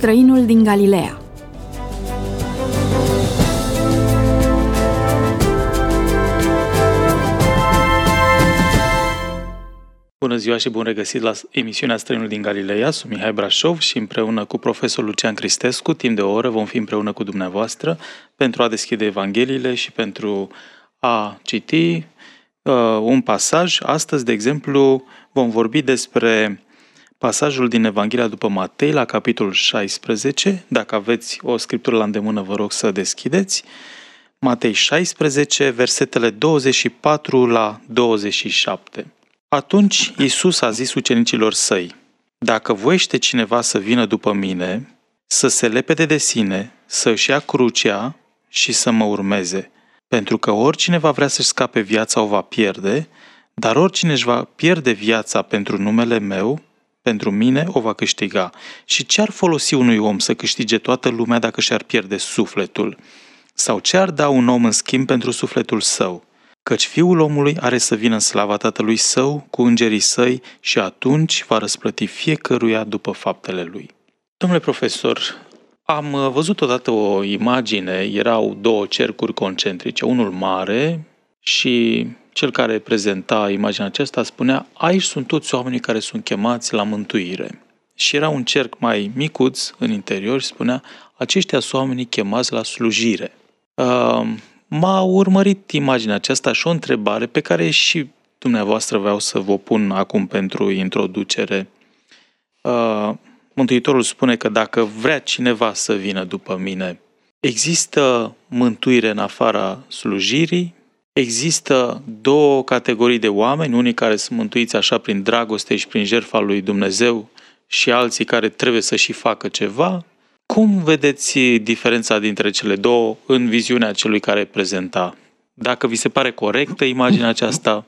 Străinul din Galileea. Bună ziua și bun regăsit la emisiunea Străinul din Galileea. Sunt Mihai Brașov și împreună cu profesorul Lucian Cristescu, timp de o oră, vom fi împreună cu dumneavoastră pentru a deschide Evangheliile și pentru a citi un pasaj. Astăzi, de exemplu, vom vorbi despre pasajul din Evanghelia după Matei, la capitolul 16. Dacă aveți o scriptură la îndemână, vă rog să deschideți. Matei 16, versetele 24 la 27. Atunci Iisus a zis ucenicilor săi: Dacă voiește cineva să vină după mine, să se lepede de sine, să își ia crucea și să mă urmeze. Pentru că oricine va vrea să-și scape viața o va pierde, dar oricine își va pierde viața pentru numele meu, pentru mine o va câștiga. Și ce ar folosi unui om să câștige toată lumea dacă și-ar pierde sufletul? Sau ce ar da un om în schimb pentru sufletul său? Căci Fiul omului are să vină în slava Tatălui Său cu îngerii Săi și atunci va răsplăti fiecăruia după faptele lui. Domnule profesor, am văzut odată o imagine, erau două cercuri concentrice, unul mare și cel care prezenta imaginea aceasta spunea: aici sunt toți oamenii care sunt chemați la mântuire. Și era un cerc mai micuț în interior și spunea: aceștia sunt oamenii chemați la slujire. M-a urmărit imaginea aceasta și o întrebare pe care și dumneavoastră vreau să vă pun acum pentru introducere. Mântuitorul spune că dacă vrea cineva să vină după mine, există mântuire în afara slujirii? Există două categorii de oameni, unii care sunt mântuiți așa prin dragoste și prin jertfa lui Dumnezeu și alții care trebuie să și facă ceva? Cum vedeți diferența dintre cele două în viziunea celui care prezenta? Dacă vi se pare corectă imaginea aceasta?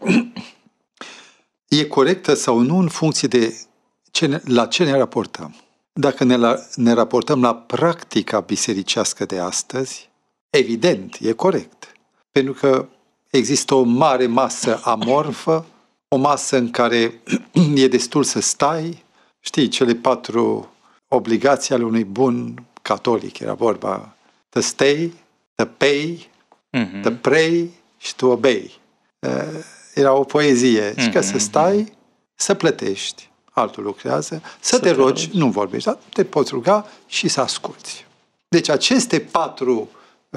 E corectă sau nu în funcție de la ce ne raportăm. Dacă ne raportăm la practica bisericească de astăzi, evident, e corect. Pentru că există o mare masă amorfă, o masă în care e destul să stai. Știi, cele 4 obligații ale unui bun catolic, era vorba: to stay, to pay, to pray și to obey. Era o poezie. Și ca să stai, să plătești, altul lucrează, să te rogi, nu vorbești, dar te poți ruga și să asculți. Deci aceste 4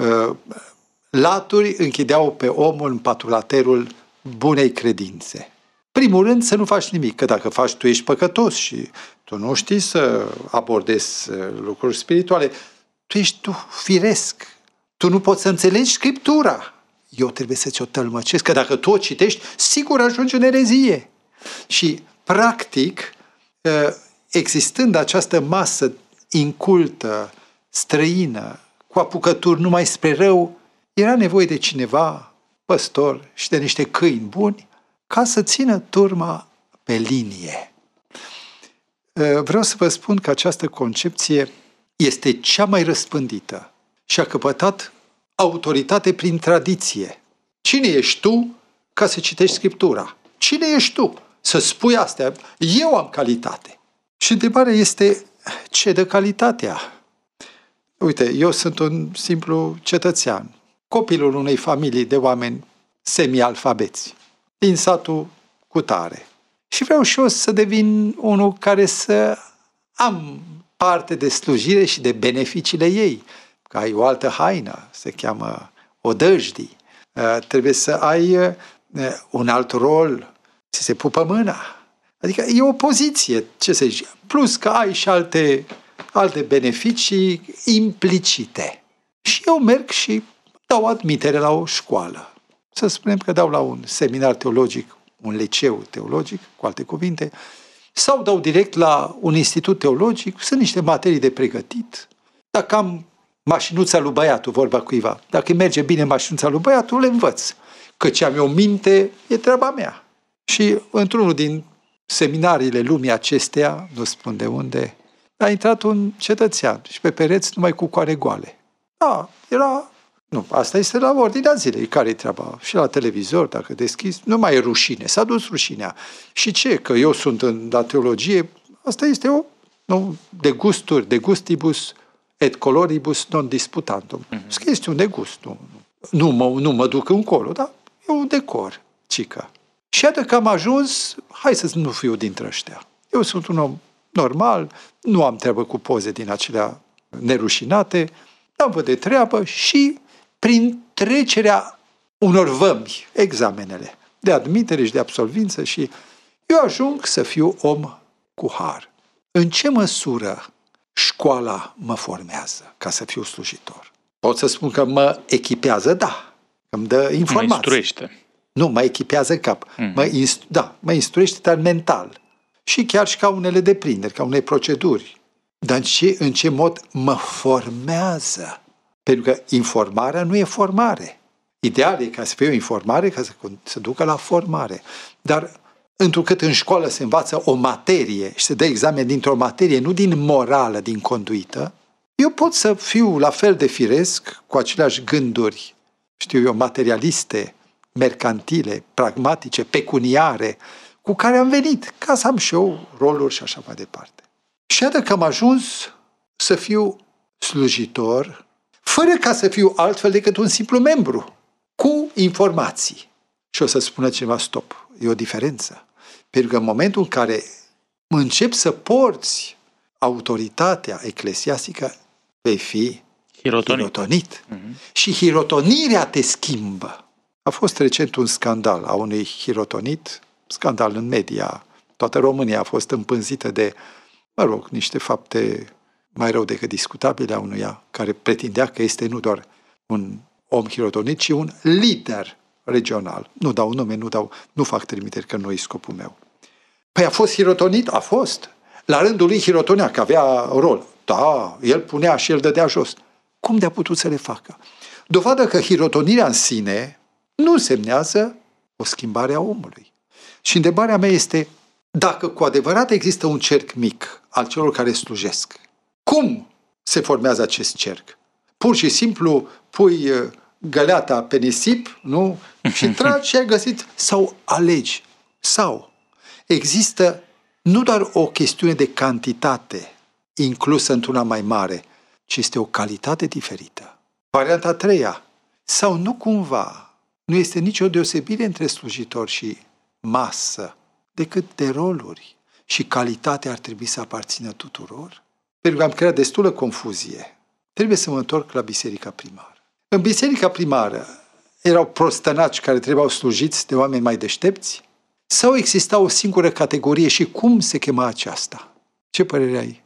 laturi închideau pe omul în patrulaterul bunei credințe. Primul rând, să nu faci nimic, că dacă faci, tu ești păcătos și tu nu știi să abordezi lucruri spirituale. Tu ești firesc. Tu nu poți să înțelegi Scriptura. Eu trebuie să ți-o tălmăcesc, că dacă tu o citești, sigur ajungi în erezie. Și, practic, existând această masă incultă, străină, cu apucături numai spre rău, era nevoie de cineva, păstor și de niște câini buni, ca să țină turma pe linie. Vreau să vă spun că această concepție este cea mai răspândită și a căpătat autoritate prin tradiție. Cine ești tu ca să citești Scriptura? Cine ești tu să spui astea? Eu am calitate. Și întrebarea este: ce dă calitatea? Uite, eu sunt un simplu cetățean, copilul unei familii de oameni semi-alfabeți, din satul cutare. Și vreau și eu să devin unul care să am parte de slujire și de beneficiile ei. Că ai o altă haină, se cheamă odăjdii. Trebuie să ai un alt rol, ți se pupă mâna. Adică e o poziție, ce să zic, plus că ai și alte beneficii implicite. Și eu merg și dau admitere la o școală. Să spunem că dau la un seminar teologic, un liceu teologic, cu alte cuvinte, sau dau direct la un institut teologic, sunt niște materii de pregătit. Dacă am mașinuța lui băiatul, vorba cuiva, dacă îi merge bine mașinuța lui băiatul, le învăț. Că ce am eu minte, e treaba mea. Și într-unul din seminariile lumii acesteia, nu spun de unde, a intrat un cetățean și pe pereți numai cu coare goale. Da, era... Nu, asta este la ordinea zilei. Care-i treaba? Și la televizor, dacă deschizi, nu mai e rușine. S-a dus rușinea. Și ce? Că eu sunt în la teologie? Asta este Nu? De gusturi, de gustibus et coloribus non disputantum. Sunt chestiuni de gust. Nu mă duc încolo, dar e un decor, cică. Și iată că am ajuns, hai să nu fiu dintre ăștia. Eu sunt un om normal, nu am treabă cu poze din acelea nerușinate, am văd de treabă și prin trecerea unor vămi, examenele de admitere și de absolvință și eu ajung să fiu om cu har. În ce măsură școala mă formează ca să fiu slujitor? Pot să spun că mă echipează, da, îmi dă informații. Mă instruiește. Nu, mă echipează în cap. Mă instruiește, dar mental. Și chiar și ca unele deprinderi, ca unele proceduri. Dar în ce mod mă formează? Pentru că informarea nu e formare. Ideal e ca să fie o informare, ca să ducă la formare. Dar întrucât în școală se învață o materie și se dă examen dintr-o materie, nu din morală, din conduită, eu pot să fiu la fel de firesc, cu aceleași gânduri, știu eu, materialiste, mercantile, pragmatice, pecuniare, cu care am venit, ca să am și eu roluri și așa mai departe. Și iată că am ajuns să fiu slujitor, fără ca să fiu altfel decât un simplu membru, cu informații. Și o să spună cineva, stop, e o diferență. Pentru că în momentul în care începi să porți autoritatea eclesiastică, vei fi hirotonit. Și hirotonirea te schimbă. A fost recent un scandal a unui hirotonit, scandal în media. Toată România a fost împânzită de, niște fapte mai rău decât discutabile a unuia care pretindea că este nu doar un om hirotonit, ci un lider regional. Nu dau nume, nu fac trimiteri, că nu e scopul meu. Păi a fost hirotonit? A fost. La rândul lui hirotonea, că avea rol. Da, el punea și el dădea jos. Cum de-a putut să le facă? Dovadă că hirotonirea în sine nu însemnează o schimbare a omului. Și întrebarea mea este, dacă cu adevărat există un cerc mic al celor care slujesc, cum se formează acest cerc? Pur și simplu pui găleata pe nisip, nu? Și tragi și ai găsit, sau alegi. Sau există nu doar o chestiune de cantitate inclusă într-una mai mare, ci este o calitate diferită. Varianta a treia, sau nu cumva, nu este nicio deosebire între slujitor și masă, decât de roluri și calitatea ar trebui să aparțină tuturor? Pentru că am creat destulă confuzie. Trebuie să mă întorc la biserica primară. În biserica primară erau prostănaci care trebuiau slujiți de oameni mai deștepți? Sau exista o singură categorie și cum se chema aceasta? Ce părere ai?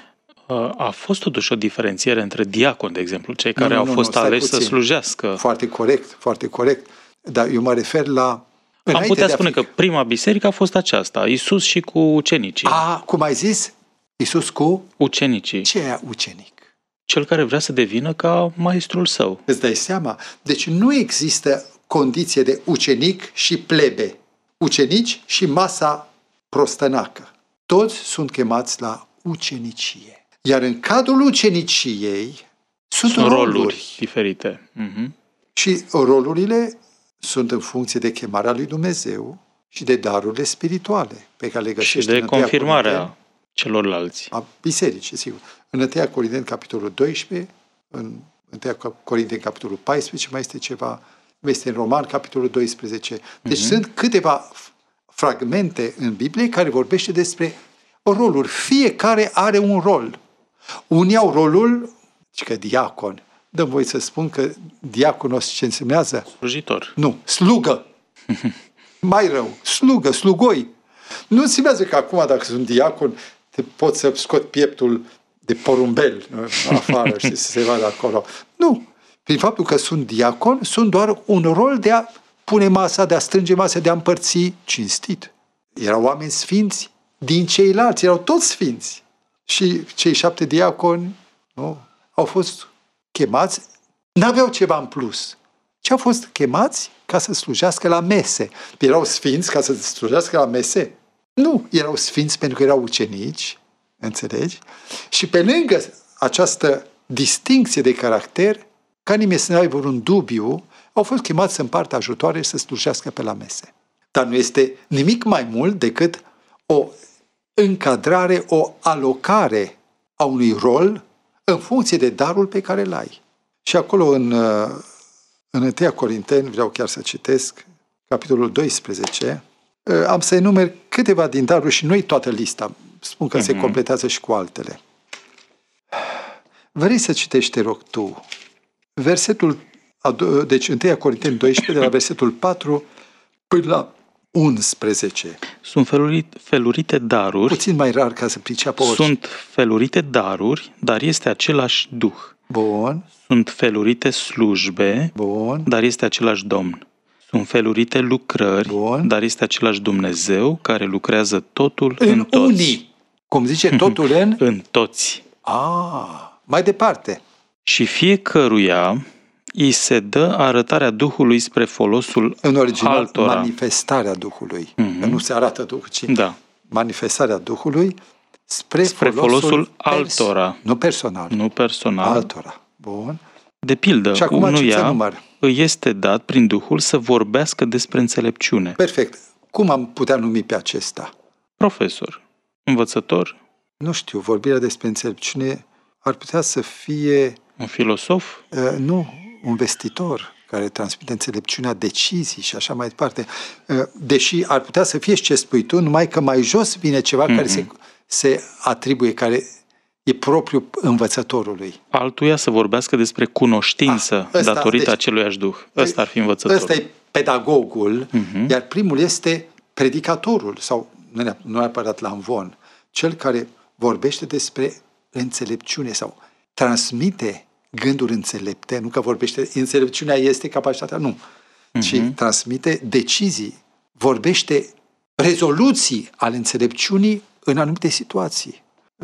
A fost totuși o diferențiere între diaconi, de exemplu, cei care au fost aleși să slujească. Foarte corect, foarte corect. Dar eu mă refer la... Am putea spune că prima biserică a fost aceasta, Iisus și cu ucenicii. Cum ai zis? Iisus cu? Ucenicii. Ce e ucenic? Cel care vrea să devină ca maestrul său. Îți dai seama? Deci nu există condiție de ucenic și plebe. Ucenici și masa prostănacă. Toți sunt chemați la ucenicie. Iar în cadrul uceniciei sunt roluri diferite. Și rolurile sunt în funcție de chemarea lui Dumnezeu și de darurile spirituale pe care le găsești și de confirmarea celorlalți. A bisericii, sigur. În 1 Corinteni, capitolul 12, în 1 Corinteni, capitolul 14, mai este ceva, este în Roman, capitolul 12. Deci sunt câteva fragmente în Biblie care vorbește despre roluri. Fiecare are un rol. Unii au rolul, că diacon. Dă-mi voi să spun că diaconos ce însemnează? Slujitor. Nu, slugă. Mai rău, slugoi. Nu însemnează că acum, dacă sunt diacon, te pot să scot pieptul de porumbel afară și să se vadă acolo. Nu. Prin faptul că sunt diacon, sunt doar un rol de a pune masa, de a strânge masa, de a împărți cinstit. Erau oameni sfinți din ceilalți, erau toți sfinți. Și cei 7 diaconi au fost chemați, n-aveau ceva în plus, ci au fost chemați ca să slujească la mese. Erau sfinți ca să slujească la mese? Nu, erau sfinți pentru că erau ucenici, înțelegi? Și pe lângă această distincție de caracter, ca nimeni să nu aibă un dubiu, au fost chemați să împartă ajutoare și să slujească pe la mese. Dar nu este nimic mai mult decât o încadrare, o alocare a unui rol în funcție de darul pe care îl ai. Și acolo în 1 Corinteni, vreau chiar să citesc, capitolul 12, am să enumer câteva din daruri și nu-i toată lista. Spun că se completează și cu altele. Vrei să citești, te rog, tu, versetul, deci 1 Corinteni 12, de la versetul 4 până la 11. Sunt felurite daruri. Puțin mai rar ca să priceapă orice. Sunt felurite daruri, dar este același Duh. Bun. Sunt felurite slujbe, Bun. dar este același Domn. Sunt felurite lucrări, Bun. dar este același Dumnezeu care lucrează totul în toți. Unii. Cum zice, totul în? În toți. Mai departe. Și fiecăruia îi se dă arătarea Duhului spre folosul În original, altora. manifestarea Duhului. Că nu se arată Duhul, ci manifestarea Duhului spre folosul altora. Nu personal. Nu personal. Altora. Bun. De pildă, Și acum unuia îi este dat prin Duhul să vorbească despre înțelepciune. Perfect. Cum am putea numi pe acesta? Profesor, învățător, Nu știu, vorbirea despre înțelepciune ar putea să fie... un filosof? Nu, un vestitor care transmite înțelepciunea, decizii și așa mai departe. Deși ar putea să fie și ce spui tu, numai că mai jos vine ceva care se atribuie, care e propriu învățătorului. Altuia să vorbească despre cunoștință datorită aceluiași Duh. Ăsta ar fi învățătorul. Ăsta e pedagogul, iar primul este predicatorul, sau nu neapărat lamvon, cel care vorbește despre înțelepciune sau transmite gânduri înțelepte, nu că vorbește, înțelepciunea este capacitatea, nu, ci transmite decizii, vorbește rezoluții ale înțelepciunii în anumite situații.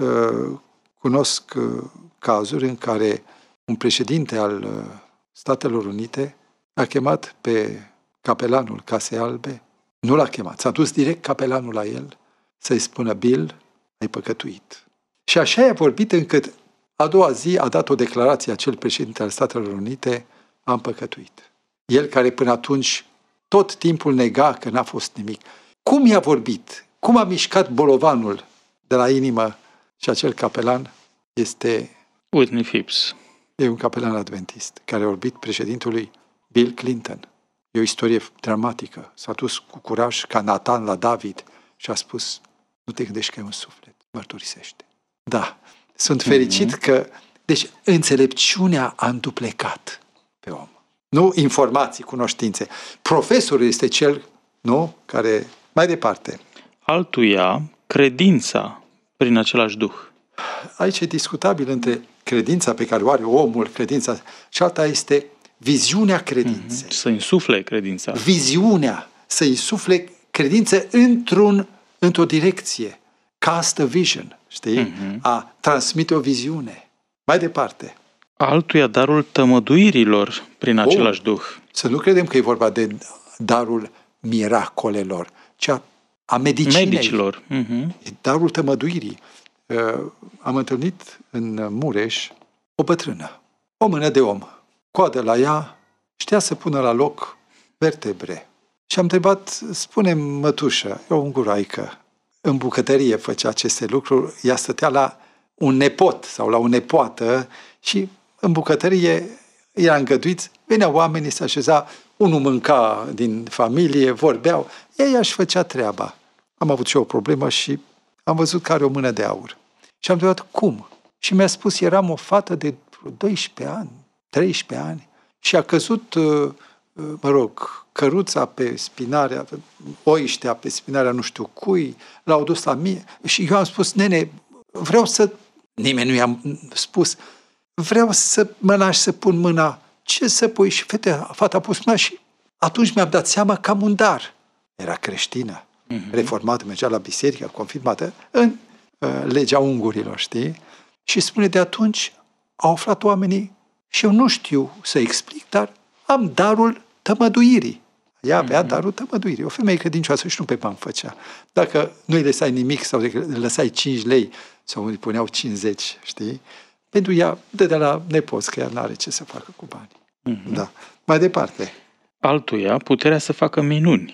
Cunosc cazuri în care un președinte al Statelor Unite a chemat pe capelanul Casei Albe, nu l-a chemat, s-a dus direct capelanul la el să-i spună: Bill, ai păcătuit. Și așa i-a vorbit încât a doua zi a dat o declarație acel președinte al Statelor Unite: am păcătuit. El care până atunci tot timpul nega că n-a fost nimic. Cum i-a vorbit? Cum a mișcat bolovanul de la inimă? Și acel capelan este... Whitney Phipps. E un capelan adventist care a vorbit președintelui Bill Clinton. E o istorie dramatică. S-a dus cu curaj ca Nathan la David și a spus: nu te gândești că e un suflet, mărturisește. Da, sunt fericit că... Deci, înțelepciunea a înduplecat pe om. Nu informații, cunoștințe. Profesorul este cel, nu, care... Mai departe. Altuia, credința prin același Duh. Aici e discutabil între credința pe care o are omul, credința, și alta este viziunea credinței. Să insufle credința. Viziunea, să insufle credință într-o direcție. Cast a vision, știi? A transmite o viziune. Mai departe. Altuia darul tămăduirilor prin același Duh. Să nu credem că e vorba de darul miracolelor, ci a medicinei. Medicilor. E darul tămăduirii. Am întâlnit în Mureș o bătrână, o mână de om, coadă la ea, știa să pună la loc vertebre. Și am întrebat: spune-mi, mătușă, e o unguraică, în bucătărie făcea aceste lucruri, ea stătea la un nepot sau la o nepoată și în bucătărie era îngăduiți, veneau oamenii, se așeza, unul mânca din familie, vorbeau, ea își făcea treaba. Am avut și eu o problemă și am văzut că are o mână de aur. Și am întrebat: cum? Și mi-a spus: eram o fată de 12 ani, 13 ani și a căzut, căruța pe spinarea, oiștea pe spinarea nu știu cui, l-au dus la mine și eu am spus: nene, vreau să... Nimeni nu i-a spus: vreau să mă lași să pun mâna. Ce să pui? Și fata a pus mâna și atunci mi-am dat seama că am un dar. Era creștină, reformată, mergea la biserică, confirmată în legea ungurilor, știi? Și spune: de atunci au aflat oamenii, și eu nu știu să explic, dar am darul tămăduirii. Ea avea darul tămăduirii. O femeie credincioasă și nu pe bani făcea. Dacă nu îi lăsai nimic sau îi lăsai 5 lei sau îi puneau 50, știi? Pentru ea dădea la nepoți, că ea n-are ce să facă cu banii. Da. Mai departe. Altuia, puterea să facă minuni.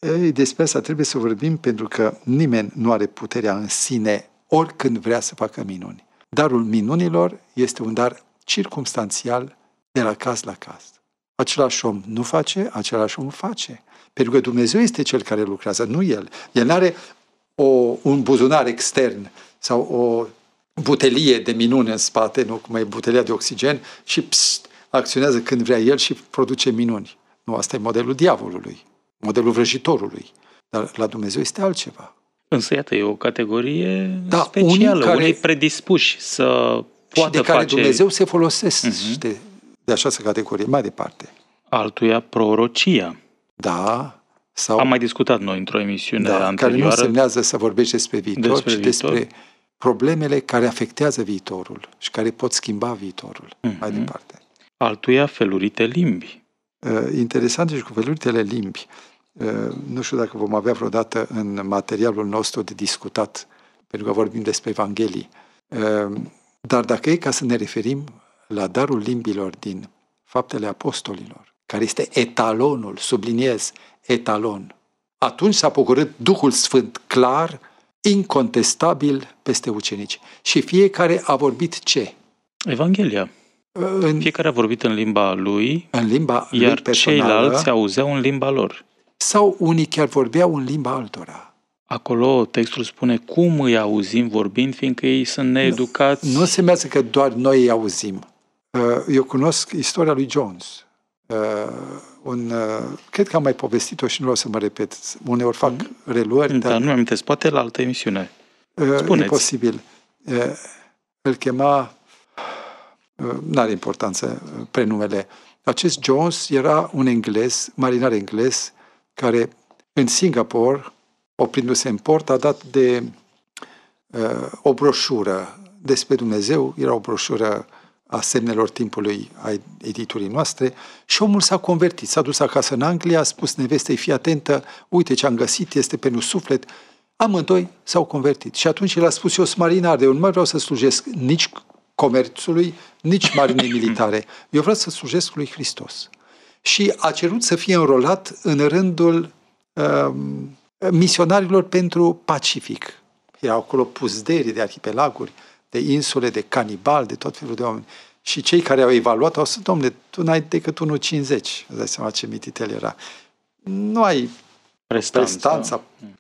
Ei, despre asta trebuie să vorbim, pentru că nimeni nu are puterea în sine oricând vrea să facă minuni. Darul minunilor este un dar circumstanțial de la caz la caz. Același om nu face, același om face. Pentru că Dumnezeu este Cel care lucrează, nu El. El nu are un buzunar extern sau o butelie de minune în spate, nu cum e butelia de oxigen, și acționează când vrea El și produce minuni. Nu, asta e modelul diavolului, modelul vrăjitorului. Dar la Dumnezeu este altceva. Însă, iată, e o categorie specială, unei predispuși să poată și de care face... Dumnezeu se folosește de această categorie. Mai departe. Altuia, prorocia. Da. Sau, am mai discutat noi într-o emisiune anterioară. Care nu însemnează să vorbești despre viitor, ci despre problemele care afectează viitorul și care pot schimba viitorul. Mai departe. Altuia, felurite limbi. Interesant și cu feluritele limbi. Nu știu dacă vom avea vreodată în materialul nostru de discutat, pentru că vorbim despre Evanghelii. Dar dacă e ca să ne referim la darul limbilor din Faptele Apostolilor, care este etalonul, subliniez, etalon, atunci s-a pogorât Duhul Sfânt clar, incontestabil peste ucenici. Și fiecare a vorbit ce? Evanghelia. Fiecare a vorbit în limba lui, în limba lui iar personală, ceilalți auzeau în limba lor. Sau unii chiar vorbeau în limba altora. Acolo textul spune cum îi auzim vorbind, fiindcă ei sunt needucați. Nu înseamnă că doar noi îi auzim. Eu cunosc istoria lui Jones. Cred că am mai povestit-o și nu vreau să mă repet. Uneori fac reluări. Dar nu mi-amintesc, poate la altă emisiune. Spuneți. E posibil. Îl chema, n-are importanță prenumele. Acest Jones era un englez, marinar englez, care în Singapore, oprindu-se în port, a dat de o broșură despre Dumnezeu. Era o broșură a semnelor timpului, a editurii noastre, și omul s-a convertit. S-a dus acasă în Anglia, a spus nevestei, fii atentă, uite ce am găsit, este pentru suflet. Amândoi s-au convertit. Și atunci el a spus, eu sunt marinar, eu nu mai vreau să slujesc nici comerțului, nici marinei militare. Eu vreau să slujesc lui Hristos. Și a cerut să fie înrolat în rândul misionarilor pentru Pacific. Erau acolo pusderii de arhipelaguri, de insule, de canibali, de tot felul de oameni. Și cei care au evaluat au spus, domnule, tu n-ai decât 1,50. Îți dai seama ce mititel era. Nu ai prestanța,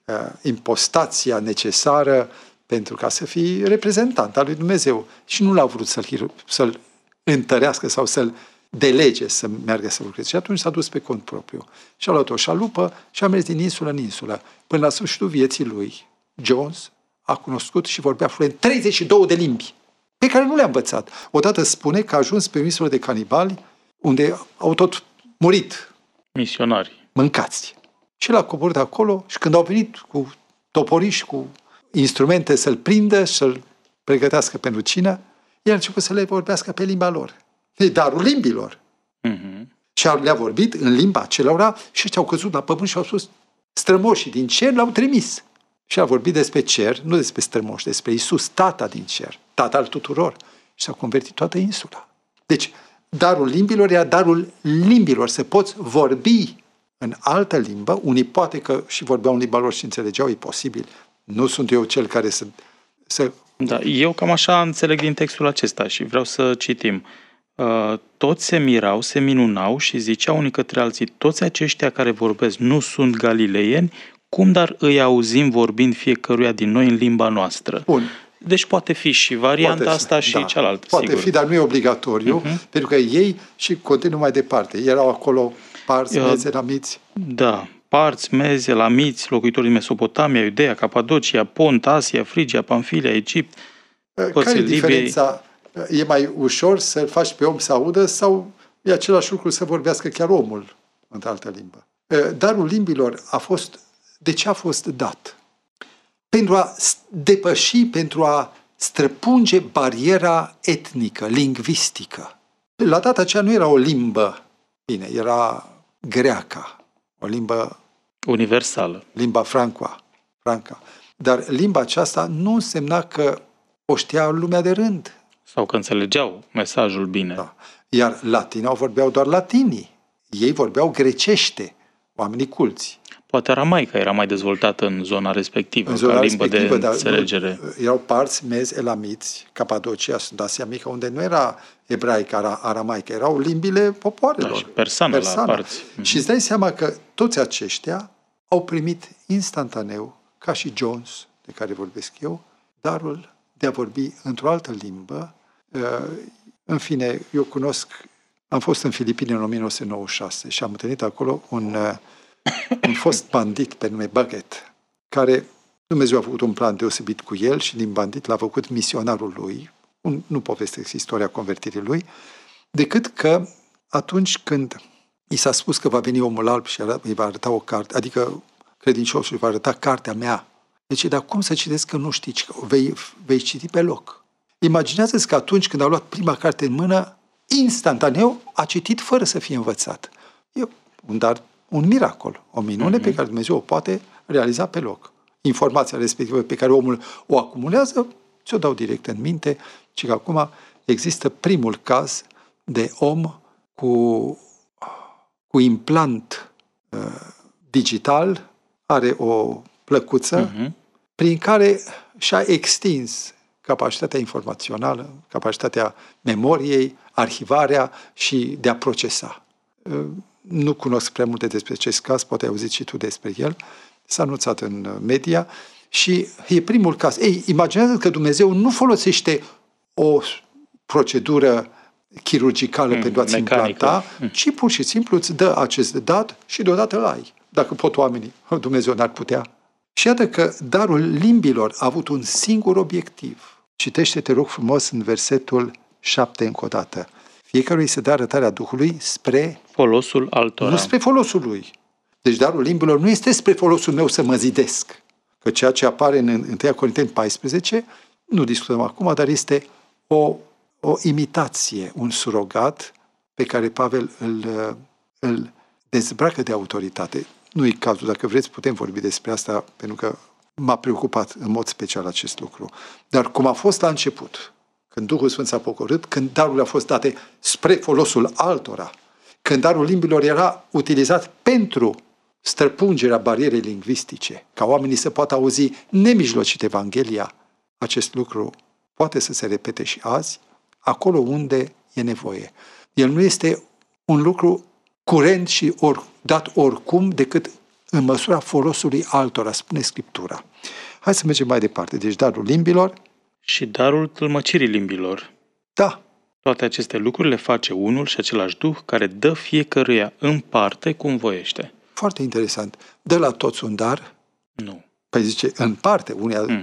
impostația necesară pentru ca să fii reprezentant al lui Dumnezeu. Și nu l-a vrut să-l întărească sau să-l delege să meargă să lucreze. Și atunci s-a dus pe cont propriu. Și a luat o șalupă și a mers din insulă în insulă. Până la sfârșitul vieții lui, Jones a cunoscut și vorbea fluent 32 de limbi, pe care nu le-a învățat. Odată spune că a ajuns pe o insulă de canibali, unde au tot murit misionari mâncați. Și l-a coborât acolo și când au venit cu toporiși, cu instrumente să-l prindă și să-l pregătească pentru cină, el a început să le vorbească pe limba lor. E darul limbilor. Și le-a vorbit în limba acelora și ăștia au căzut la pământ și au spus, strămoșii din cer l-au trimis. Și a vorbit despre cer, nu despre strămoși, despre Iisus, Tata din cer, Tata al tuturor. Și s-a convertit toată insula. Deci, darul limbilor era darul limbilor, să poți vorbi în altă limbă. Unii poate că și vorbeau în limba lor și înțelegeau, e posibil. Nu sunt eu cel care să... Da, eu cam așa înțeleg din textul acesta și vreau să citim. Toți se mirau, se minunau și ziceau unii către alții, toți aceștia care vorbesc nu sunt galileieni, cum dar îi auzim vorbind fiecăruia din noi în limba noastră? Bun. Deci poate fi și varianta asta și cealaltă, poate sigur. Fi, dar nu e obligatoriu, pentru că ei, și continuă mai departe, erau acolo parți, mezi, elamiți. Da, parți, mezi, elamiți, locuitori din Mesopotamia, Iudeea, Capadocia, Pont, Asia, Frigia, Pamfilia, Egipt, care e diferența? E mai ușor să-l faci pe om să audă sau e același lucru să vorbească chiar omul într-o altă limbă? Darul limbilor de ce a fost dat? Pentru a depăși, pentru a străpunge bariera etnică, lingvistică. La data aceea nu era o limbă, bine, era greaca, o limbă universală. Limba franca. Dar limba aceasta nu însemna că o știa lumea de rând. Sau că înțelegeau mesajul bine. Da. Iar latinii vorbeau doar latinii. Ei vorbeau grecește, oamenii culți. Poate aramaica era mai dezvoltată în zona respectivă, În zona ca limbă de respectivă, dar înțelegere. erau parți mezi-elamiți, Capadocia, sunt Asia Mică, unde nu era ebraica, aramaică, erau limbile popoarelor. Da, și persană la parți. Și îți dai seama că toți aceștia au primit instantaneu, ca și Jones, de care vorbesc eu, darul de a vorbi într-o altă limbă. În fine, eu am fost în Filipine în 1996 și am întâlnit acolo un fost bandit pe nume Baguette, care Dumnezeu a făcut un plan deosebit cu el și din bandit l-a făcut misionarul lui. Nu povestesc istoria convertirii lui, decât că atunci când i s-a spus că va veni omul alb și îi va arăta o carte, adică credinciosul îi va arăta cartea mea. Deci, dar cum să citesc că nu știi? Vei citi pe loc. Imaginează-ți că atunci când a luat prima carte în mână, instantaneu a citit fără să fie învățat. E un miracol, o minune pe care Dumnezeu o poate realiza pe loc. Informația respectivă pe care omul o acumulează, ți-o dau direct în minte, ci că acum există primul caz de om cu implant digital, are o plăcuță prin care și-a extins capacitatea informațională, capacitatea memoriei, arhivarea și de a procesa. Nu cunosc prea multe despre acest caz, poate ai auzit și tu despre el, s-a anunțat în media și e primul caz. Imaginează că Dumnezeu nu folosește o procedură chirurgicală pentru a-ți implanta, ci pur și simplu îți dă acest dat și deodată îl ai. Dacă pot oamenii, Dumnezeu n-ar putea. Și iată că darul limbilor a avut un singur obiectiv. Citește, te rog frumos, în versetul 7 încă o dată. Fiecare se dă arătarea Duhului spre folosul altora. Nu spre folosul lui. Deci darul limbilor nu este spre folosul meu să mă zidesc. Că ceea ce apare în 1 Corinteni 14, nu discutăm acum, dar este o imitație, un surogat pe care Pavel îl dezbracă de autoritate. Nu e cazul, dacă vreți putem vorbi despre asta, pentru că m-a preocupat în mod special acest lucru. Dar cum a fost la început, când Duhul Sfânt s-a pogorât, când darurile au fost date spre folosul altora, când darul limbilor era utilizat pentru străpungerea barierei lingvistice, ca oamenii să poată auzi nemijlocit Evanghelia, acest lucru poate să se repete și azi, acolo unde e nevoie. El nu este un lucru curent și dat oricum, decât în măsura folosului altora, spune Scriptura. Hai să mergem mai departe. Deci darul limbilor și darul tălmăcirii limbilor. Da. Toate aceste lucruri le face unul și același Duh care dă fiecăruia în parte cum voiește. Foarte interesant. Dă la toți un dar? Nu. Păi zice, în parte.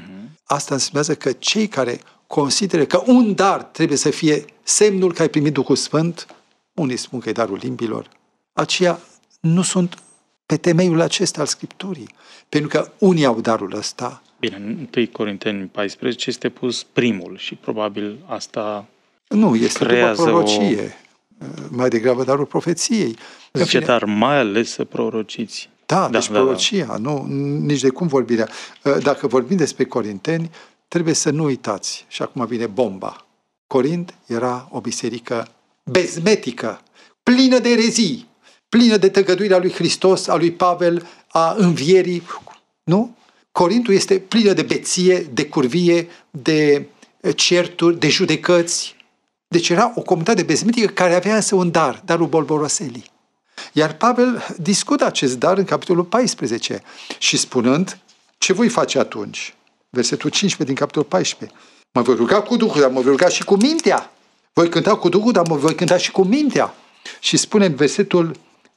Asta înseamnă că cei care consideră că un dar trebuie să fie semnul că ai primit Duhul Sfânt, unii spun că e darul limbilor, aceia nu sunt pe temeiul acesta al Scripturii. Pentru că unii au darul ăsta. Bine, în 1 Corinteni 14 este pus primul și probabil asta nu, este creează după prorocie. Mai degrabă darul profeției. Zice, dar mai ales să prorociți. Da, deci prorocia, da. Nu, nici de cum vorbirea. Dacă vorbim despre corinteni, trebuie să nu uitați. Și acum vine bomba. Corint era o biserică bezmetică, plină de erezii, plină de tăgăduirea lui Hristos, a lui Pavel, a învierii. Nu? Corintul este plină de beție, de curvie, de certuri, de judecăți. Deci era o comunitate bezmetică care avea însă un dar, darul bolboroselii. Iar Pavel discută acest dar în capitolul 14 și spunând, ce voi face atunci? Versetul 15 din capitolul 14. Mă voi ruga cu Duhul, dar mă voi ruga și cu mintea. Voi cânta cu Duhul, dar mă voi cânta și cu mintea. Și spune în versetul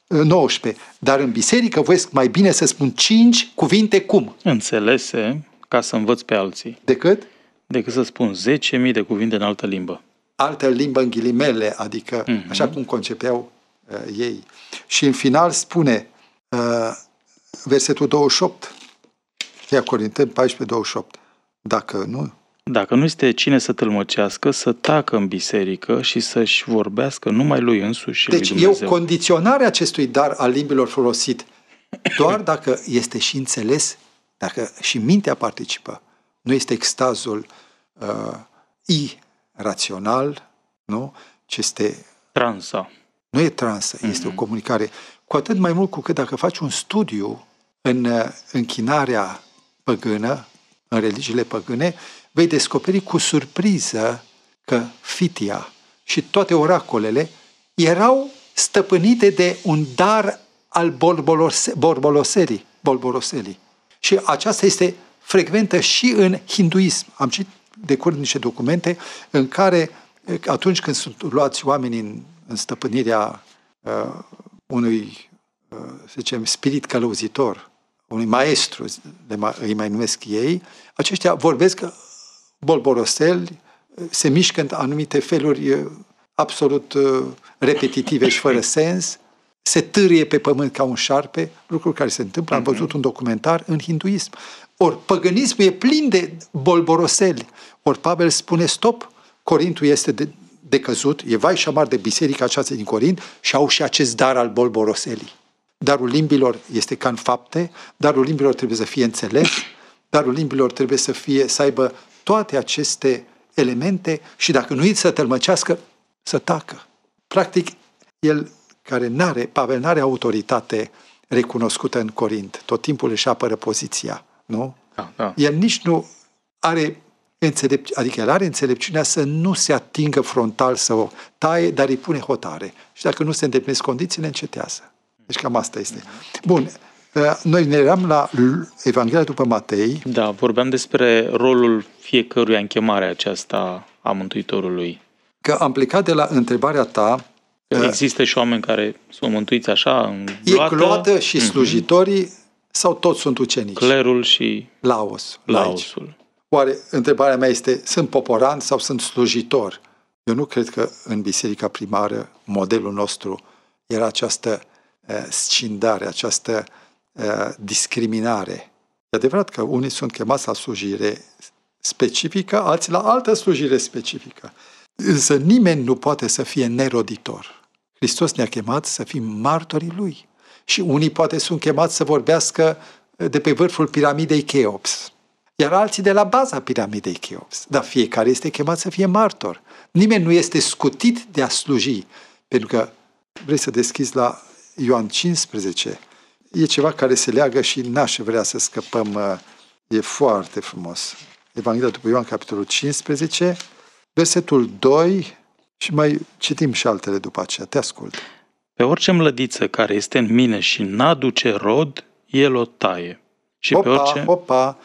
19, dar în biserică voiesc mai bine să spun 5 cuvinte cum? Înțelese ca să învăț pe alții. Decât să spun 10.000 de cuvinte în altă limbă. Altă limbă în ghilimele, adică așa cum concepeau ei. Și în final spune versetul 28, Ia Corinteni 14:28. Dacă nu este cine să tălmăcească, să tacă în biserică și să-și vorbească numai lui însuși și deci lui Dumnezeu. Deci e o condiționare acestui dar al limbilor folosit doar dacă este și înțeles, dacă și mintea participă. Nu este extazul irațional, nu? Ce este transa. Nu e transă, este o comunicare. Cu atât mai mult cu cât dacă faci un studiu în închinarea păgână, în religiile păgâne, vei descoperi cu surpriză că Fitia și toate oracolele erau stăpânite de un dar al bolboroselii. Și aceasta este frecventă și în hinduism. Am citit de curând niște documente în care atunci când sunt luați oamenii în stăpânirea unui, să zicem, spirit călăuzitor, unui maestru, îi mai numesc ei, aceștia vorbesc bolboroseli, se mișcă în anumite feluri absolut repetitive și fără sens, se târie pe pământ ca un șarpe, lucruri care se întâmplă. Am văzut un documentar în hinduism. Ori păgânismul e plin de bolboroseli. Ori Pavel spune stop, Corintul este decăzut, e vai și amar de biserica aceasta din Corint și au și acest dar al bolboroselii. Darul limbilor este ca în fapte, darul limbilor trebuie să fie înțeles, darul limbilor trebuie să aibă toate aceste elemente și dacă nu-i să tălmăcească, să tacă. Practic, Pavel n-are autoritate recunoscută în Corint. Tot timpul își apără poziția, nu? Da. El nici nu are adică el are înțelepciunea să nu se atingă frontal, să o taie, dar îi pune hotare. Și dacă nu se îndeplinesc condițiile, încetează. Deci cam asta este. Bun, noi ne eram la Evanghelia după Matei. Da, vorbeam despre rolul fiecăruia în chemarea aceasta a Mântuitorului. Că am plecat de la întrebarea ta. Există și oameni care sunt mântuiți așa, în gloată. E gloată și slujitorii sau toți sunt ucenici? Clerul și laosul. Oare întrebarea mea este, sunt poporan sau sunt slujitor? Eu nu cred că în biserica primară modelul nostru era această scindare, această discriminare. E adevărat că unii sunt chemați la slujire specifică, alții la altă slujire specifică. Însă nimeni nu poate să fie neroditor. Hristos ne-a chemat să fim martorii Lui. Și unii poate sunt chemați să vorbească de pe vârful piramidei Cheops, iar alții de la baza piramidei Cheops. Dar fiecare este chemat să fie martor. Nimeni nu este scutit de a sluji. Pentru că, vrei să deschizi la Ioan 15, e ceva care se leagă și n-aș vrea să scăpăm. E foarte frumos. Evanghelia după Ioan, capitolul 15, versetul 2 și mai citim și altele după aceea. Te ascult. Pe orice mlădiță care este în mine și n-aduce rod, el o taie. Și pe orice... Opa!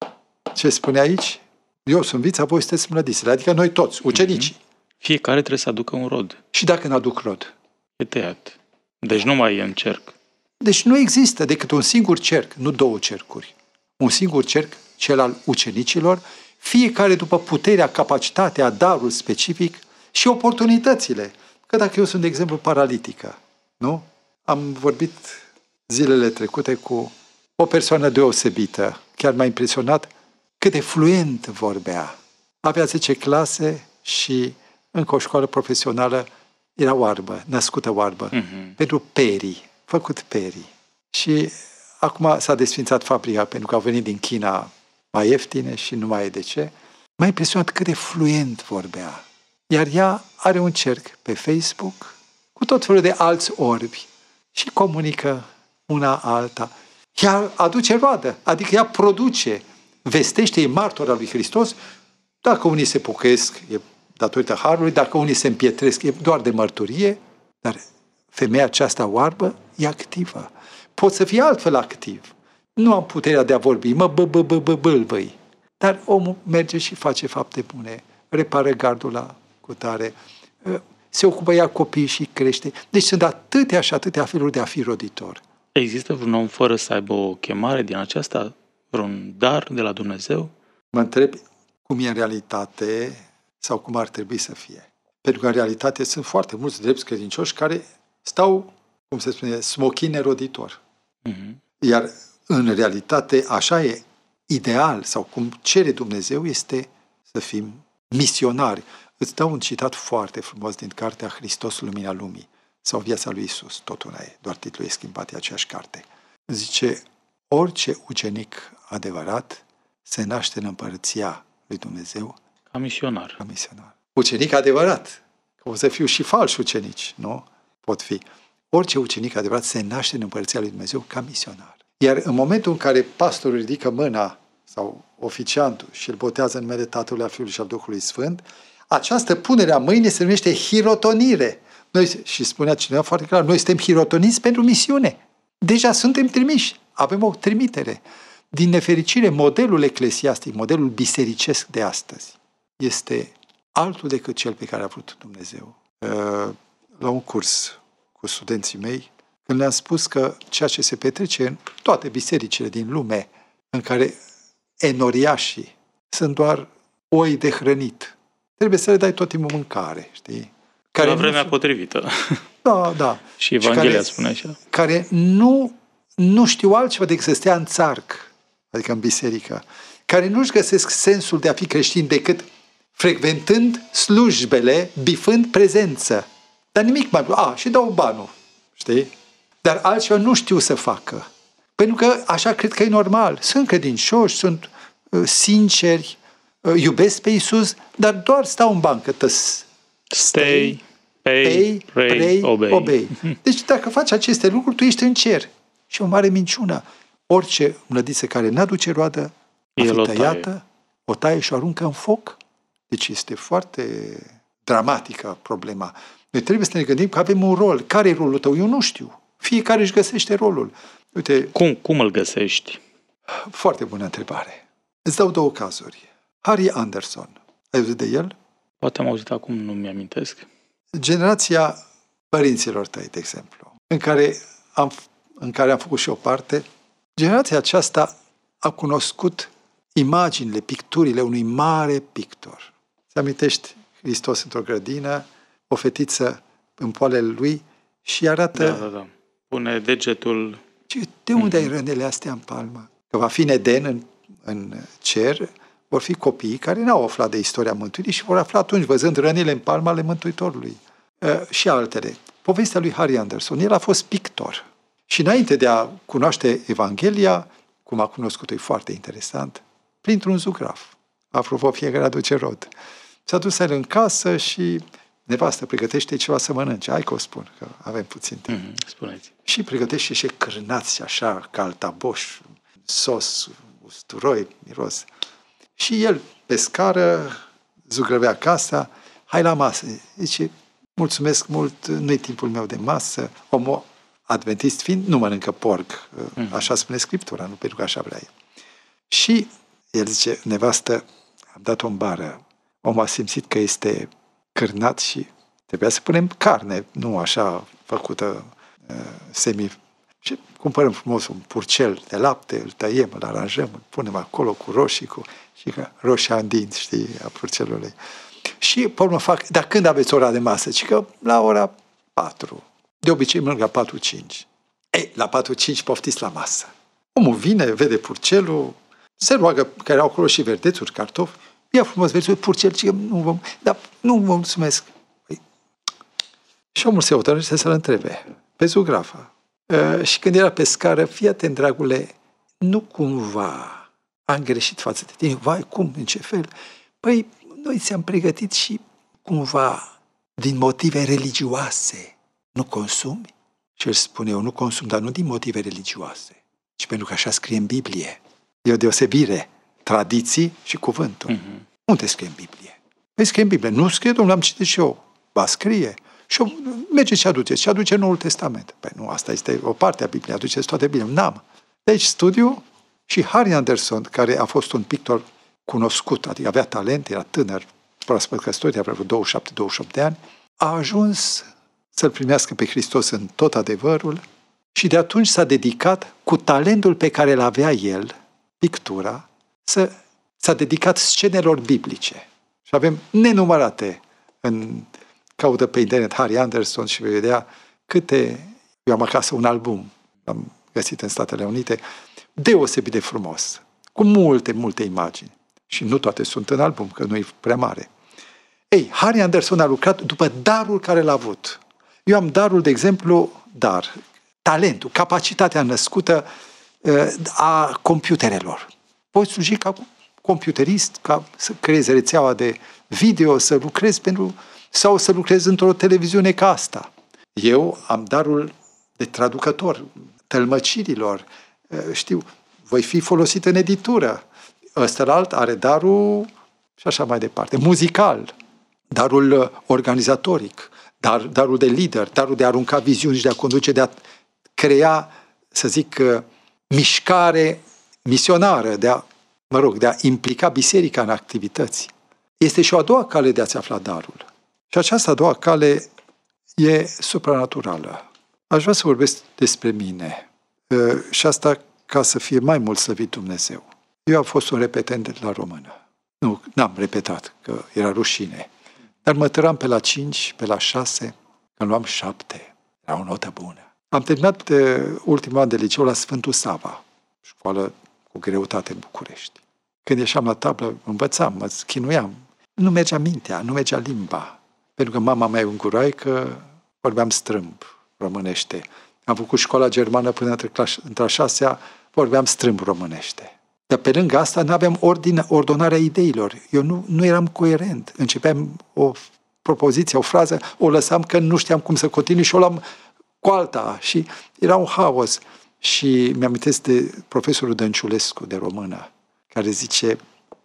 Ce spune aici? Eu sunt vița, voi sunteți mlădițele. Adică noi toți, ucenicii. Fiecare trebuie să aducă un rod. Și dacă n-aduc rod? E tăiat. Deci nu mai e în cerc. Deci nu există decât un singur cerc, nu două cercuri. Un singur cerc, cel al ucenicilor, fiecare după puterea, capacitatea, darul specific și oportunitățile. Că dacă eu sunt, de exemplu, paralitică, nu? Am vorbit zilele trecute cu o persoană deosebită. Chiar m-a impresionat cât de fluent vorbea. Avea 10 clase și încă o școală profesională, era oarbă, născută oarbă, pentru perii, făcut perii. Și acum s-a desfințat fabrica pentru că au venit din China mai ieftine și nu mai e de ce. M-a impresionat cât de fluent vorbea. Iar ea are un cerc pe Facebook cu tot felul de alți orbi și comunică una alta. Ea aduce roadă, adică ea produce, vestește, e martor al lui Hristos. Dacă unii se pocăiesc, e datorită harului, dacă unii se împietresc, e doar de mărturie, dar femeia aceasta oarbă e activă. Pot să fie altfel activ. Nu am puterea de a vorbi, bâlbâi. Dar omul merge și face fapte bune, repară gardul la cutare, se ocupă ea copiii și crește. Deci sunt atâtea și atâtea feluri de a fi roditor. Există vreun om fără să aibă o chemare din aceasta? Vreun dar de la Dumnezeu? Mă întreb cum e în realitate sau cum ar trebui să fie. Pentru că în realitate sunt foarte mulți drepți credincioși care stau, cum se spune, smochin neroditor. Iar în realitate așa e ideal sau cum cere Dumnezeu este să fim misionari. Îți dau un citat foarte frumos din cartea Hristos, Lumina Lumii sau Viața lui Isus, tot una e, doar titlul e schimbat, e aceeași carte. Zice, orice ucenic adevărat se naște în împărăția lui Dumnezeu ca misionar. Ca misionar. Ucenic adevărat, că o să fiu și falși ucenici, nu? Pot fi. Orice ucenic adevărat se naște în împărăția lui Dumnezeu ca misionar. Iar în momentul în care pastorul ridică mâna sau oficiantul și îl botează în numele Tatălui, a Fiului și al Duhului Sfânt, această punere a mâinii se numește hirotonire. Și spunea cineva foarte clar, noi suntem hirotoniți pentru misiune. Deja suntem trimiși. Avem o trimitere. Din nefericire, modelul eclesiastic, modelul bisericesc de astăzi, este altul decât cel pe care a vrut Dumnezeu. La un curs cu studenții mei, când le-am spus că ceea ce se petrece în toate bisericile din lume, în care enoriașii sunt doar oi de hrănit, trebuie să le dai tot timpul mâncare, știi? Care la vremea potrivită. Da. Și Evanghelia spune așa. Care nu știu altceva decât să stea în țarc, adică în biserică, care nu-și găsesc sensul de a fi creștin decât frecventând slujbele, bifând prezență. Dar nimic mai... și dau banul, știi? Dar altceva nu știu să facă. Pentru că așa cred că e normal. Sunt credincioși, sunt sinceri, iubesc pe Iisus, dar doar stau în bancă. Stay, pray, obey. Deci dacă faci aceste lucruri, tu ești în cer. Și o mare minciună. Orice mlădiță care n-aduce roadă, a fi tăiată, o taie și o aruncă în foc. Deci este foarte dramatică problema. Noi trebuie să ne gândim că avem un rol. Care e rolul tău? Eu nu știu. Fiecare își găsește rolul. Uite, cum îl găsești? Foarte bună întrebare. Îți dau două cazuri. Harry Anderson. Ai auzit de el? Poate am auzit acum, nu mi-amintesc. Generația părinților tăi, de exemplu, în care am făcut și o parte, generația aceasta a cunoscut imaginile, picturile unui mare pictor. Îți amintești Hristos într-o grădină, o fetiță în poalele lui și arată... Da. Pune degetul... De unde ai rănile astea în palmă? Că va fi în Eden, în cer, vor fi copii care n-au aflat de istoria mântuirii și vor afla atunci, văzând rănile în palmă ale Mântuitorului. Și altele. Povestea lui Harry Anderson, el a fost pictor. Și înainte de a cunoaște Evanghelia, cum a cunoscut-o, e foarte interesant, printr-un zugraf. Apropo, fiecare aduce rod. S-a dus el în casă și nevastă pregătește ceva să mănânce. Hai că o spun, că avem puțin timp. Spuneți. Și pregătește și cârnați așa, ca altaboș, sos, usturoi, miros. Și el, pe scară, zugrăvea casa, hai la masă. Zice, mulțumesc mult, nu-i timpul meu de masă. Omul adventist fiind, nu mănâncă porc. Așa spune Scriptura, nu pentru că așa vrea el. Și el zice, nevastă, am dat-o în bară. Omul a simțit că este cârnat și trebuia să punem carne, nu așa făcută semi. Și cumpărăm frumos un purcel de lapte, îl tăiem, îl aranjăm, îl punem acolo cu roșii, și roșia în dinți, știi, a purcelului. Și pe urmă fac, dar când aveți ora de masă? Ci că la ora 4. De obicei mănânc la 4-5. La 4-5 poftiți la masă. Omul vine, vede purcelul, se roagă, că erau acolo și verdețuri, cartofi, ia frumos verdețuri, purcel, ci nu vă mulțumesc. Și omul se hotărăște să-l întrebe pe zugrafă. Și când era pe scară, fii atent, dragule, nu cumva am greșit față de tine? Vai, cum? În ce fel? Păi, noi ți-am pregătit și cumva din motive religioase nu consumi? Și el spune, eu nu consum, dar nu din motive religioase, ci pentru că așa scrie în Biblie. E o deosebire, tradiții și cuvântul. Unde scrie în Biblie? Păi scrie în Biblie. Nu scrie, domnule, am citit și eu. Ba, scrie. Și eu, mergeți și aduceți. Și aduce Noul Testament. Păi nu, asta este o parte a Bibliei. Aduceți toate Biblia. N-am. Deci studiu și Harry Anderson, care a fost un pictor cunoscut, adică avea talent, era tânăr, proaspăt căsătorit, avea vreo 27-28 de ani, a ajuns să-L primească pe Hristos în tot adevărul și de atunci s-a dedicat cu talentul pe care îl avea el, pictura, s-a dedicat scenelor biblice. Și avem nenumărate caută pe internet Harry Anderson și vei vedea câte... Eu am acasă un album, l-am găsit în Statele Unite, deosebit de frumos, cu multe, multe imagini. Și nu toate sunt în album, că nu e prea mare. Harry Anderson a lucrat după darul care l-a avut. Eu am darul, de exemplu, talentul, capacitatea născută a computerelor. Poți sluji ca computerist, ca să creezi rețeaua de video, să lucrezi sau să lucrezi într-o televiziune ca asta. Eu am darul de traducător, tălmăcirilor, știu, voi fi folosit în editură. Ăstălalt are darul și așa mai departe. Muzical, darul organizatoric, darul de lider, darul de a arunca viziuni și de a conduce, de a crea, să zic, mișcare misionară, de a implica biserica în activități. Este și o a doua cale de a-ți afla darul. Și această a doua cale e supranaturală. Aș vrea să vorbesc despre mine. Și asta ca să fie mai mult slăvit Dumnezeu. Eu am fost un repetent la română. Nu, n-am repetat, că era rușine. Dar mă tăram pe la 5, pe la 6, când luam 7. Era o notă bună. Am terminat ultimul an de liceu la Sfântul Sava, școală cu greutate în București. Când ieșeam la tablă, învățam, mă chinuiam. Nu mergea mintea, nu mergea limba. Pentru că mama mea e unguraică, vorbeam strâmb românește. Am făcut școala germană până între a 6-a, vorbeam strâmb românește. Dar pe lângă asta nu aveam ordonarea ideilor. Eu nu eram coerent. Începeam o propoziție, o frază, o lăsam că nu știam cum să continui și o luam cu alta. Și era un haos. Și mi-amintesc de profesorul Dănciulescu de română, care zice,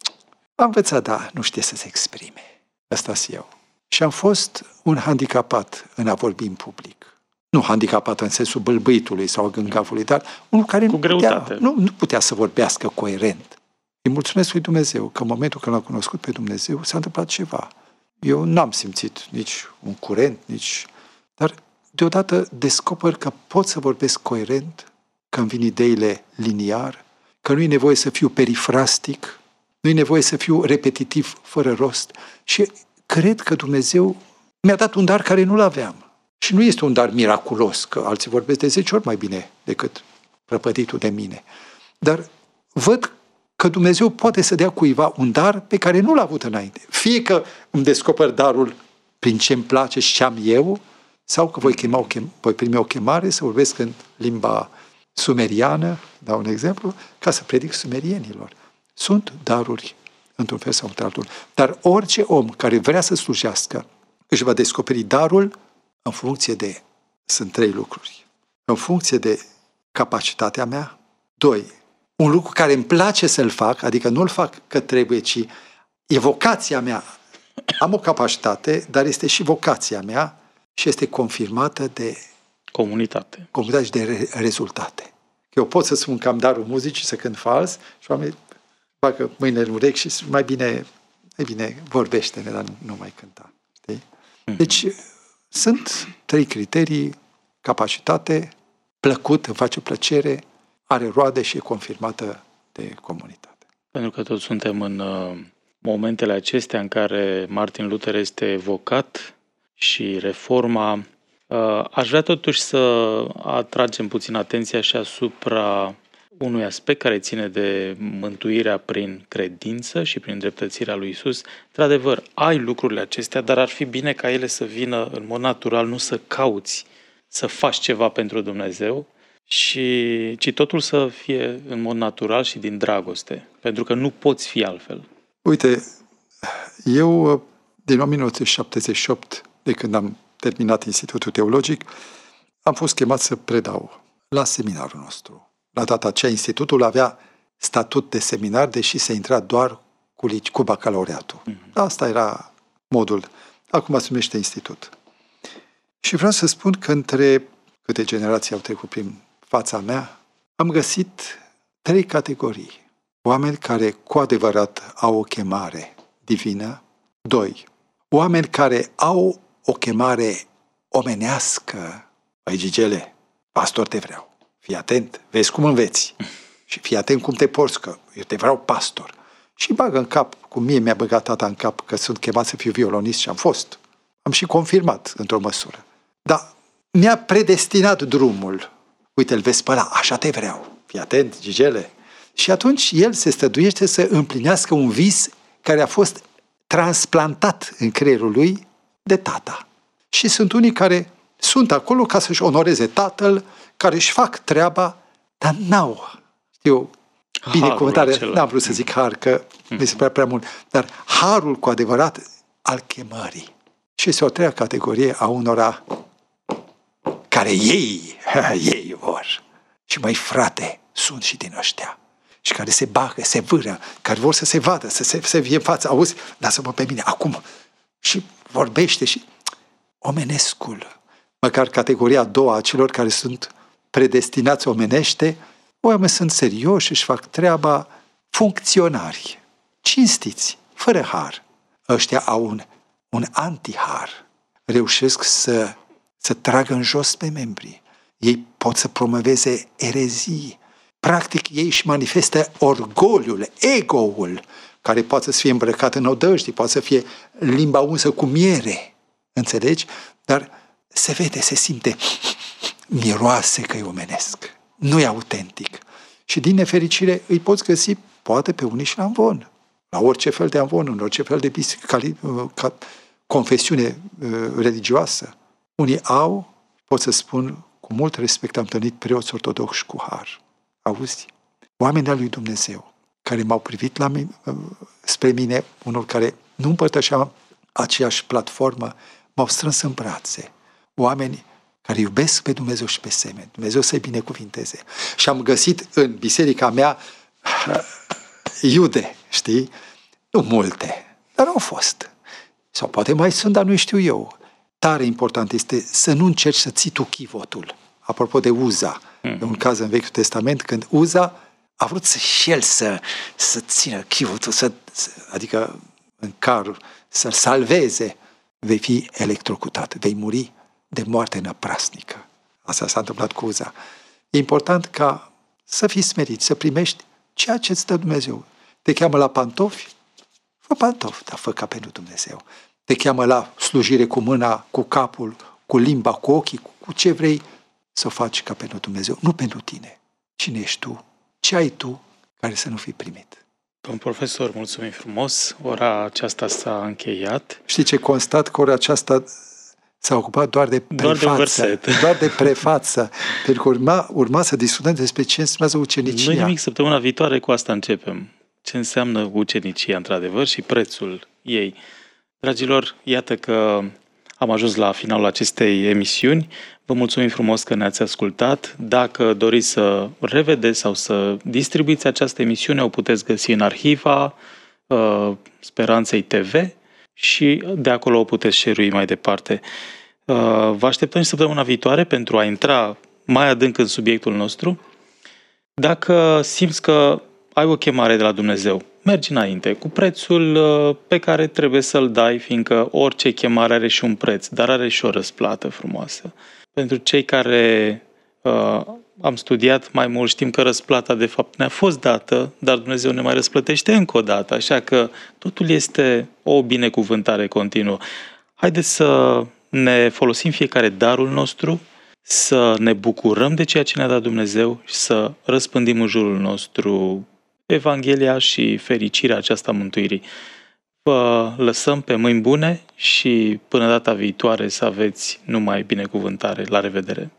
am învățat, dar nu știe să se exprime. Asta-s eu. Și am fost un handicapat în a vorbi în public. Nu handicapat în sensul bâlbâitului sau a gângavului, dar unul care nu putea să vorbească coerent. Îi mulțumesc lui Dumnezeu că în momentul când l-am cunoscut pe Dumnezeu s-a întâmplat ceva. Eu n-am simțit nici un curent, dar deodată descoper că pot să vorbesc coerent, că îmi vin ideile liniar, că nu e nevoie să fiu perifrastic, nu e nevoie să fiu repetitiv, fără rost. Și cred că Dumnezeu mi-a dat un dar care nu-l aveam. Și nu este un dar miraculos, că alții vorbesc de 10 ori mai bine decât prăpăditul de mine. Dar văd că Dumnezeu poate să dea cuiva un dar pe care nu l-a avut înainte. Fie că îmi descoper darul prin ce îmi place și ce am eu, sau că voi primi o chemare să vorbesc în limba sumeriană, dau un exemplu, ca să predic sumerienilor. Sunt daruri într-un fel sau într-altul. Dar orice om care vrea să slujească își va descoperi darul în funcție de, sunt 3 lucruri, în funcție de capacitatea mea, 2, un lucru care îmi place să-l fac, adică nu-l fac că trebuie, ci e vocația mea. Am o capacitate, dar este și vocația mea și este confirmată de comunitate și de rezultate. Eu pot să spun că am darul muzicii, să cânt fals și oamenii bagă mâinile în urechi și mai bine vorbește-ne, dar nu mai cânta. Știi? Deci sunt 3 criterii: capacitate, plăcut, îmi face plăcere, are roade și e confirmată de comunitate. Pentru că toți suntem în momentele acestea în care Martin Luther este evocat și reforma. Aș vrea totuși să atragem puțin atenția și asupra unui aspect care ține de mântuirea prin credință și prin dreptățirea lui Iisus. Într-adevăr, ai lucrurile acestea, dar ar fi bine ca ele să vină în mod natural, nu să cauți să faci ceva pentru Dumnezeu, ci totul să fie în mod natural și din dragoste, pentru că nu poți fi altfel. Uite, eu din 1978, de când am terminat Institutul Teologic, am fost chemat să predau la seminarul nostru. La data aceea, institutul avea statut de seminar, deși se intra doar cu bacalaureatul. Asta era modul. Acum se numește institut. Și vreau să spun că între câte generații au trecut prin fața mea, am găsit 3 categorii. Oameni care cu adevărat au o chemare divină. 2. Oameni care au o chemare omenească. Păi, Gigele, pastor te vreau. Fii atent, vezi cum înveți. Și fii atent cum te porți, că eu te vreau pastor. Și bagă în cap, cum mie mi-a băgat tata în cap, că sunt chemat să fiu violonist și am fost. Am și confirmat într-o măsură. Dar mi-a predestinat drumul. Uite, îl vezi pe ăla, așa te vreau. Fii atent, Gigele. Și atunci el se străduiește să împlinească un vis care a fost transplantat în creierul lui de tata. Și sunt unii care sunt acolo ca să-și onoreze tatăl, care își fac treaba, dar n-au, binecuvântare, n-am vrut să zic har, că mi se prea mult, dar harul cu adevărat al chemării. Și este o 3-a categorie a unora care ei vor. Și măi, frate, sunt și din ăștia. Și care se bagă, se vâră, care vor să se vadă, să se vie în față. Auzi, lasă-mă pe mine acum. Și vorbește și omenescul, măcar categoria a doua a celor care sunt predestinați omenește, oamenii sunt serioși, își fac treaba, funcționari, cinstiți, fără har. Ăștia au un antihar. Reușesc să tragă în jos pe membrii. Ei pot să promoveze erezii. Practic, ei își manifestă orgoliul, ego-ul, care poate să fie îmbrăcat în odăjdii, poate să fie limba unsă cu miere. Înțelegi? Dar se vede, se simte, miroase că e omenesc. Nu e autentic. Și din nefericire îi poți găsi, poate pe unii și la amvon. La orice fel de amvon, în orice fel de confesiune religioasă. Unii au, pot să spun, cu mult respect, am întâlnit preoți ortodoxi cu har. Auzi? Oamenii al lui Dumnezeu, care m-au privit spre mine, unul care nu împărtășeam aceeași platformă, m-au strâns în brațe. Oameni care iubesc pe Dumnezeu și pe semeni. Dumnezeu să-i binecuvinteze. Și am găsit în biserica mea iude, știi? Nu multe, dar au fost. Sau poate mai sunt, dar nu știu eu. Tare important este să nu încerci să ții tu chivotul. Apropo de Uza, de un caz în Vechiul Testament, când Uza a vrut și el să țină chivotul, adică în carul, să-l salveze, vei fi electrocutat, vei muri de moarte năprasnică. Asta s-a întâmplat cu Uza. E important ca să fii smerit, să primești ceea ce îți dă Dumnezeu. Te cheamă la pantofi? Fă pantofi, dar fă ca pentru Dumnezeu. Te cheamă la slujire cu mâna, cu capul, cu limba, cu ochii, cu ce vrei, să o faci ca pentru Dumnezeu, nu pentru tine. Cine ești tu? Ce ai tu care să nu fi primit? Domnul profesor, mulțumim frumos. Ora aceasta s-a încheiat. Știi ce constat? Că ora aceasta s-a ocupat doar de prefață. Doar de prefață. Pentru că urma să discutăm despre ce înseamnă ucenicia. Nu nimic, săptămâna viitoare cu asta începem. Ce înseamnă ucenicia, într-adevăr, și prețul ei. Dragilor, iată că am ajuns la finalul acestei emisiuni. Vă mulțumim frumos că ne-ați ascultat. Dacă doriți să revedeți sau să distribuiți această emisiune, o puteți găsi în arhiva Speranței TV și de acolo o puteți share-ui mai departe. Vă așteptăm și săptămâna viitoare pentru a intra mai adânc în subiectul nostru. Dacă simți că ai o chemare de la Dumnezeu, mergi înainte cu prețul pe care trebuie să-l dai, fiindcă orice chemare are și un preț, dar are și o răsplată frumoasă. Pentru cei care am studiat mai mult, știm că răsplata de fapt ne-a fost dată, dar Dumnezeu ne mai răsplătește încă o dată, așa că totul este o binecuvântare continuă. Haideți să ne folosim fiecare darul nostru, să ne bucurăm de ceea ce ne-a dat Dumnezeu și să răspândim în jurul nostru Evanghelia și fericirea aceasta mântuirii. Vă lăsăm pe mâini bune și până data viitoare să aveți numai binecuvântare. La revedere!